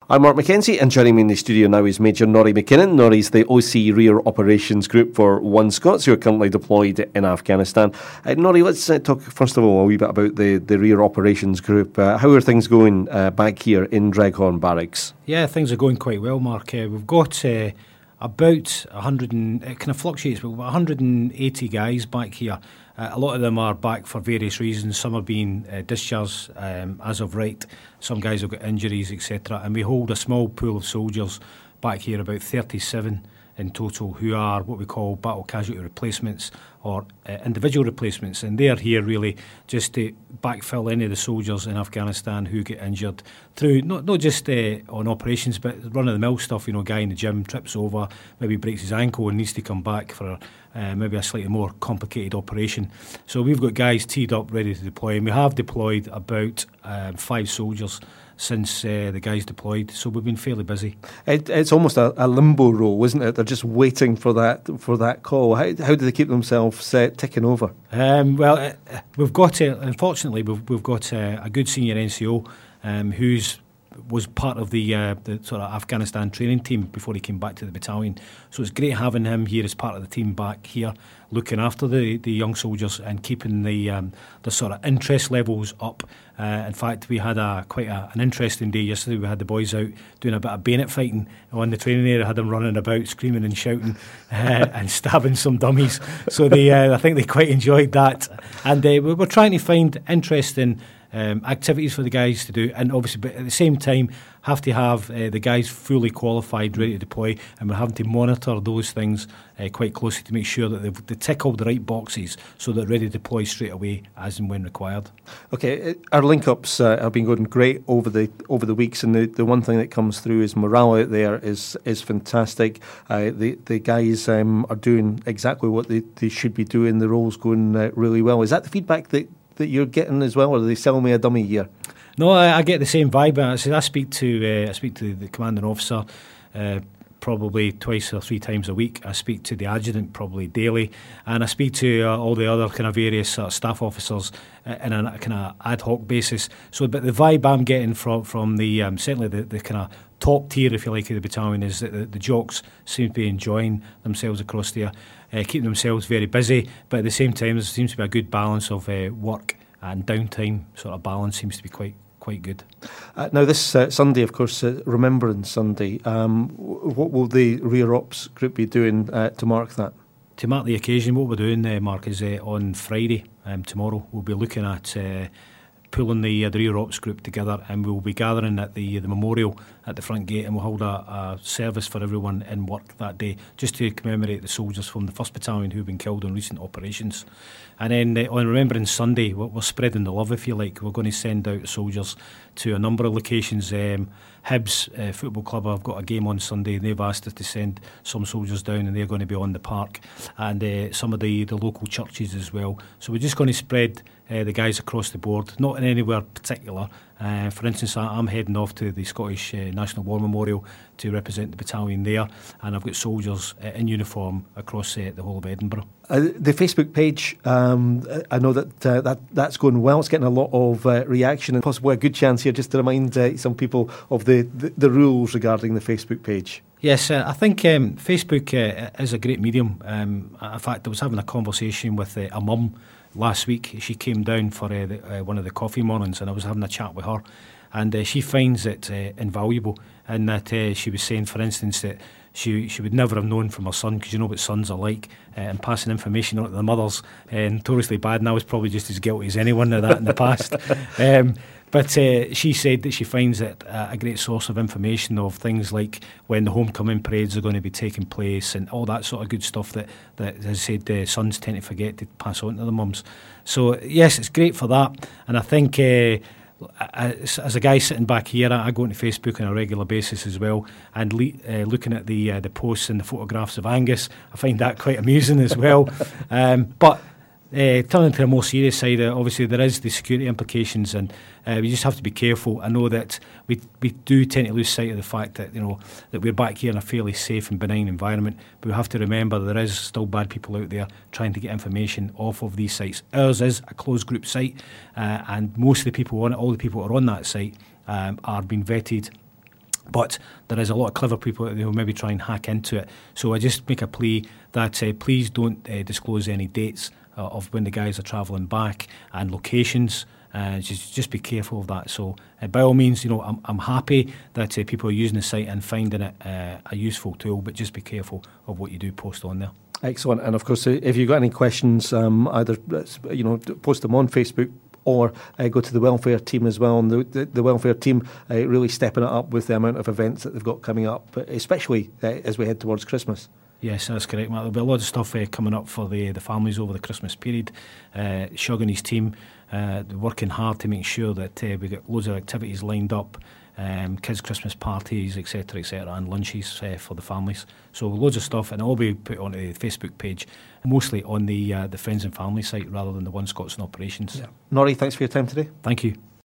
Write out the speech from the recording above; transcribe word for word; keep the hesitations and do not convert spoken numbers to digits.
I'm Mark McKenzie, and joining me in the studio now is Major Norrie McKinnon. Norrie's the O C Rear Operations Group for One Scots, who are currently deployed in Afghanistan. Uh, Norrie, let's uh, talk first of all a wee bit about the, the Rear Operations Group. Uh, how are things going uh, back here in Dreghorn Barracks? Yeah, things are going quite well, Mark. Uh, we've got uh, about one hundred, and, it kind of fluctuates, but we've got one hundred eighty guys back here. Uh, a lot of them are back for various reasons. Some are being uh, discharged um, as of right. Some guys have got injuries, et cetera. And we hold a small pool of soldiers back here, about thirty-seven in total, who are what we call battle casualty replacements or uh, individual replacements. And they're here really just to backfill any of the soldiers in Afghanistan who get injured through not not just uh, on operations, but run-of-the-mill stuff. You know, guy in the gym trips over, maybe breaks his ankle and needs to come back for uh, maybe a slightly more complicated operation. So we've got guys teed up, ready to deploy. And we have deployed about um, five soldiers since uh, the guys deployed, so we've been fairly busy. It, it's almost a, a limbo role, isn't it? They're just waiting for that for that call. How, how do they keep themselves uh, ticking over? Um, well, uh, we've got, uh, unfortunately, we've, we've got uh, a good senior N C O um, who's was part of the, uh, the sort of Afghanistan training team before he came back to the battalion. So it's great having him here as part of the team back here, looking after the, the young soldiers and keeping the um, the sort of interest levels up. Uh, in fact, we had a quite a, an interesting day yesterday. We had the boys out doing a bit of bayonet fighting on the training area. Had them running about, screaming and shouting, uh, and stabbing some dummies. So they, uh, I think they quite enjoyed that. And uh, we were trying to find interesting Um, activities for the guys to do, and obviously, but at the same time, have to have uh, the guys fully qualified, ready to deploy, and we're having to monitor those things uh, quite closely to make sure that they, they tick all the right boxes so that they're ready to deploy straight away as and when required. Okay, our link-ups uh, have been going great over the over the weeks, and the, the one thing that comes through is morale out there is is fantastic. Uh, the the guys um, are doing exactly what they, they should be doing. The role's going uh, really well. Is that the feedback that that you're getting as well, or are they selling me a dummy here? No, I, I get the same vibe. I, I speak to uh, I speak to the commanding officer uh, probably twice or three times a week. I speak to the adjutant probably daily, and I speak to uh, all the other kind of various uh, staff officers uh, in a kind of ad hoc basis. So, but the vibe I'm getting from from the um, certainly the, the kind of top tier, if you like, of the battalion is that the, the jocks seem to be enjoying themselves across there. Uh, keeping themselves very busy, but at the same time there seems to be a good balance of uh, work and downtime. Sort of balance seems to be quite quite good. Uh, now this uh, Sunday, of course, uh, Remembrance Sunday. Um, what will the Rear Ops Group be doing uh, to mark that? To mark the occasion, what we're doing, uh, Mark, is uh, on Friday, um, tomorrow, we'll be looking at uh, pulling the, uh, the Rear Ops Group together, and we'll be gathering at the the memorial at the front gate, and we'll hold a, a service for everyone in work that day, just to commemorate the soldiers from the first Battalion who've been killed in recent operations. And then uh, on Remembrance Sunday, we're, we're spreading the love, if you like. We're going to send out soldiers to a number of locations. Um, Hibs uh, Football Club have got a game on Sunday, and they've asked us to send some soldiers down, and they're going to be on the park, and uh, some of the, the local churches as well. So we're just going to spread uh, the guys across the board, not in anywhere particular. Uh, for instance, I, I'm heading off to the Scottish uh, National War Memorial to represent the battalion there, and I've got soldiers uh, in uniform across uh, the whole of Edinburgh. Uh, the Facebook page, um, I know that, uh, that that's going well. It's getting a lot of uh, reaction, and possibly a good chance here just to remind uh, some people of the, the, the rules regarding the Facebook page. Yes, uh, I think um, Facebook uh, is a great medium. Um, in fact, I was having a conversation with uh, a mum last week. She came down for uh, the, uh, one of the coffee mornings, and I was having a chat with her, and uh, she finds it uh, invaluable, and that uh, she was saying, for instance, that she she would never have known from her son, because you know what sons are like, uh, and passing information on to their mothers, uh, notoriously bad, and I was probably just as guilty as anyone of that in the past. Um, But uh, she said that she finds it uh, a great source of information of things like when the homecoming parades are going to be taking place and all that sort of good stuff that, that as I said, uh, sons tend to forget to pass on to their mums. So, yes, it's great for that. And I think uh, as, as a guy sitting back here, I, I go into Facebook on a regular basis as well, and le- uh, looking at the uh, the posts and the photographs of Angus, I find that quite amusing as well. Um, but Uh, turning to a more serious side, uh, obviously there is the security implications, and uh, we just have to be careful. I know that we we do tend to lose sight of the fact that you know that we're back here in a fairly safe and benign environment, but we have to remember there is still bad people out there trying to get information off of these sites. Ours is a closed group site, uh, and most of the people on it, all the people that are on that site, um, are being vetted But there is a lot of clever people who will maybe try and hack into it. So I just make a plea that uh, please don't uh, disclose any dates uh, of when the guys are travelling back and locations. Uh, just just be careful of that. So uh, by all means, you know, I'm I'm happy that uh, people are using the site and finding it uh, a useful tool, but just be careful of what you do post on there. Excellent. And of course, if you've got any questions, um, either you know post them on Facebook, or uh, go to the welfare team as well. And the, the, the welfare team uh, really stepping it up with the amount of events that they've got coming up, especially uh, as we head towards Christmas. Yes, that's correct, Matt. There'll be a lot of stuff uh, coming up for the the families over the Christmas period. Uh, Shug and his team uh, working hard to make sure that uh, we get loads of activities lined up, um, kids' Christmas parties, et cetera, et cetera, and lunches uh, for the families. So loads of stuff, and it'll be put onto the Facebook page, mostly on the uh, the Friends and Family site rather than the One Scots in Operations. Yeah. Norrie, thanks for your time today. Thank you.